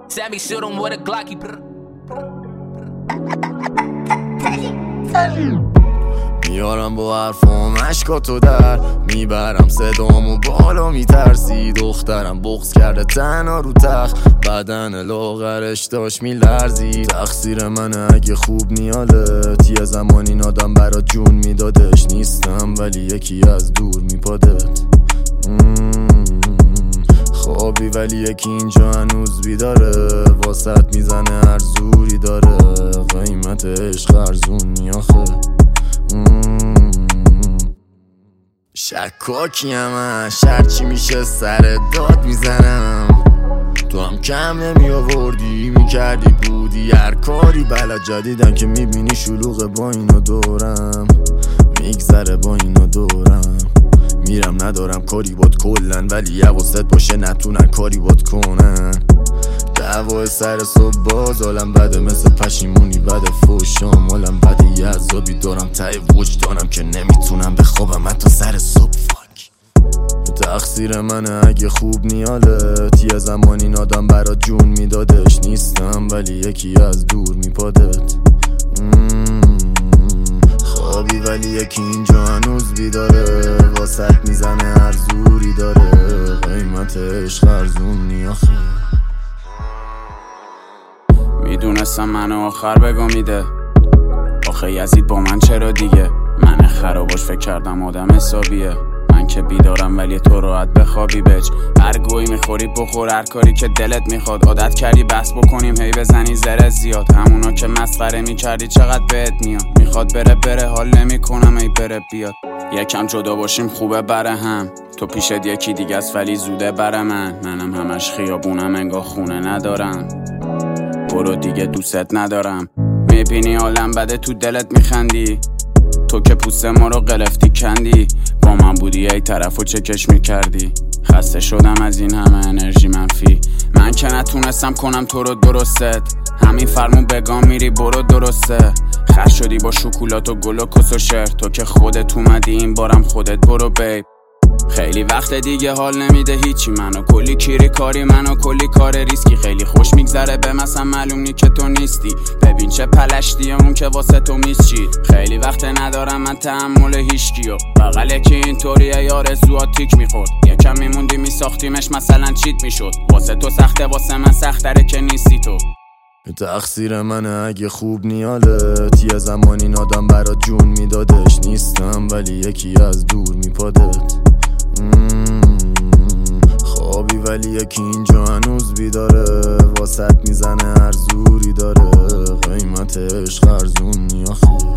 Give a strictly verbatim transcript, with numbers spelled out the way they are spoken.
Sammy shoot him with a Glocky. میارم با حرفام عشقاتو در میبرم صدامو بالا میترسی دخترم بغض کرده تنها رو تخت بدن لاغرش داشت میلرزی تقصیر منه اگه خوب نیالت یه زمانی این آدم برات جون میدادش نیستم ولی یکی از دور میپادت خوابی ولی یکی اینجا هنوز بیداره واسط میزنه هر زوری داره قیمت عشق ارزونی آخه شکاکیم اش هرچی میشه سر داد میزنم تو هم کم نمی آوردی میکردی بودی هر کاری بلد جدیدن که میبینی شلوغه با اینو دورم میگذره با اینو دورم میرم ندارم کاری باد کلن ولی حواست باشه نتونن کاری باد کنن دعوای سر صبح باز حالم بده مثل پشیمونی بده فوشام حالم بده یه عذابی دارم ته وجدانم که نمیتونم بخوابم حتی سر صبح فاک تقصیر منه اگه خوب نیالت یه زمان این آدم برات جون میدادش نیستم ولی یکی از دور میپادت خوابی ولی یکی اینجا هنوز بیداره واسط میزنه هر زوری داره قیمت عشق ارزونی آخه میدونستم منو آخر بگا میده آخه یزید با من چرا دیگه من خراباش فکر کردم آدم حسابیه من که بیدارم ولی تو راحت بخوابی بچ هر گویی میخوری بخور هر کاری که دلت میخواد عادت کردی بس بکنیم هی بزنی زره زیاد همونا که مسخره میکردی چقدر بهت میاد میخواد بره بره حال نمیکنم ای بره بیاد یکم جدا باشیم خوبه بره هم تو پیشت یکی دیگه است ولی زوده بره من منم همش خیابونم انگار خونه ندارم برو دیگه دوست ندارم میبینی حالم بده تو دلت میخندی تو که پوست ما رو قلفتی کندی با من بودی ای طرفو چکش میکردی خسته شدم از این همه انرژی منفی من که نتونستم کنم تو رو درستت همین فرمون بگام میری برو درسته خش شدی با شکلات و گل و کس و شعر تو که خودت اومدی این بارم خودت برو بیب خیلی وقت دیگه حال نمیده هیچی منو کلی کیری کاری منو کلی کار ریسکی خیلی خوش میگذره به مثلا معلوم نی که تو نیستی ببین چه پلشتیه اون که واسه تو میسچید خیلی وقت ندارم من تحمل هیچکیو بغله که اینطوریه یار زوات تیک میخورد یکم میموندی میساختیمش مثلا چیت میشد واسه تو سخته واسه من سختره که نیستی تو تقصیر منه اگه خوب نیالت یه زمان این آدم برات جون میدادش نیستم ولی یکی از دور میپادت خوابی ولی یکی اینجا هنوز بیداره واسط میزنه هر زوری داره قیمت عشق ارزونی آخه